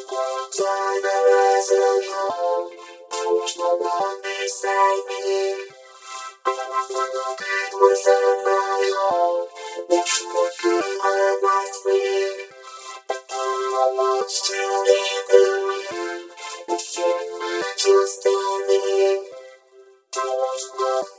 Time was alone. There was no one beside me. It was on my own. Next morning I was free. I watched till the end. The ship was just standing. I was